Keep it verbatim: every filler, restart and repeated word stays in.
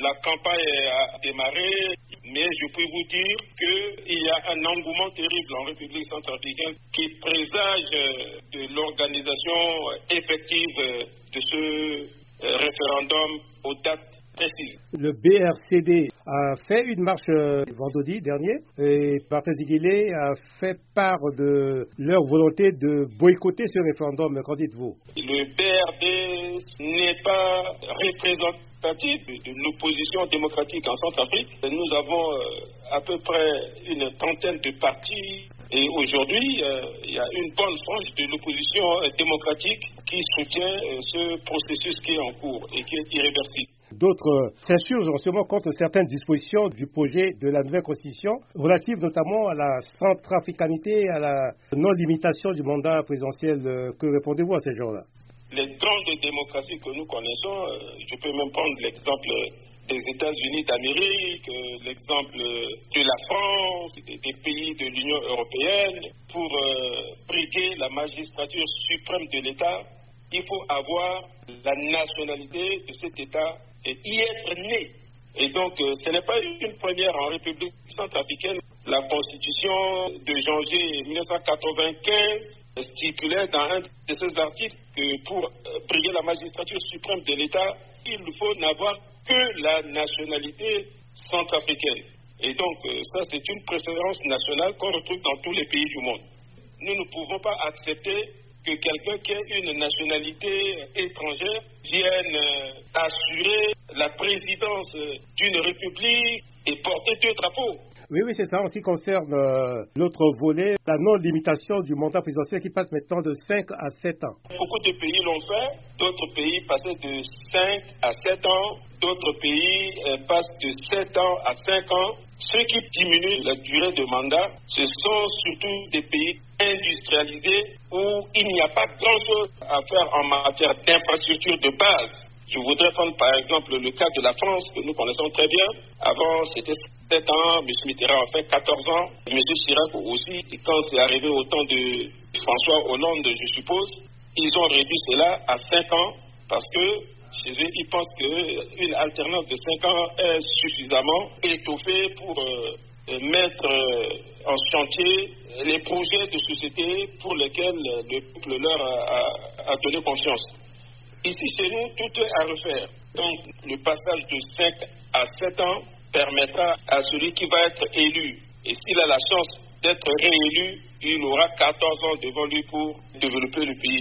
La campagne a démarré, mais je peux vous dire qu'il y a un engouement terrible en République centrafricaine qui présage de l'organisation effective de ce référendum aux dates précises. Le B R C D a fait une marche euh, vendredi dernier et Martin Ziguilé a fait part de leur volonté de boycotter ce référendum. Qu'en dites-vous? Le B R D n'est pas représentatif de l'opposition démocratique en Centrafrique. Nous avons euh, à peu près une trentaine de partis et aujourd'hui, euh, il y a une bonne frange de l'opposition euh, démocratique qui soutient euh, ce processus qui est en cours et qui est irréversible. D'autres s'insurgent en ce moment contre certaines dispositions du projet de la nouvelle constitution, relatives notamment à la centrafricanité, à la non-limitation du mandat présidentiel. Que répondez-vous à ces gens-là? Les grandes démocraties que nous connaissons, je peux même prendre l'exemple des États-Unis d'Amérique, l'exemple de la France, des pays de l'Union européenne, pour briguer la magistrature suprême de l'État, il faut avoir la nationalité de cet État et y être né. Et donc, euh, ce n'est pas une première en République centrafricaine. La Constitution de janvier mille neuf cent quatre-vingt-quinze stipulait dans un de ses articles que pour euh, briguer la magistrature suprême de l'État, il faut n'avoir que la nationalité centrafricaine. Et donc, euh, ça, c'est une préférence nationale qu'on retrouve dans tous les pays du monde. Nous ne pouvons pas accepter que quelqu'un qui a une nationalité étrangère vienne euh, assurer la présidence d'une république et porter deux drapeaux. Oui, oui, c'est ça. En ce qui concerne euh, l'autre volet, la non-limitation du mandat présidentiel qui passe maintenant de cinq à sept ans. Beaucoup de pays l'ont fait, d'autres pays passaient de cinq à sept ans, d'autres pays euh, passent de sept ans à cinq ans. Ce qui diminue la durée de mandat, ce sont surtout des pays industrialisés où il n'y a pas grand-chose à faire en matière d'infrastructure de base. Je voudrais prendre par exemple le cas de la France que nous connaissons très bien. Avant c'était sept ans, M. Mitterrand a fait quatorze ans, M. Chirac aussi. Et quand c'est arrivé au temps de François Hollande, je suppose, ils ont réduit cela à cinq ans parce que chez eux, ils pensent qu'une alternance de cinq ans est suffisamment étoffée pour euh, mettre euh, en chantier les projets de société pour lesquels le peuple leur a, a, a donné confiance. Ici, chez nous, tout est à refaire. Donc, le passage de cinq à sept ans permettra à celui qui va être élu, et s'il a la chance d'être réélu, il aura quatorze ans devant lui pour développer le pays.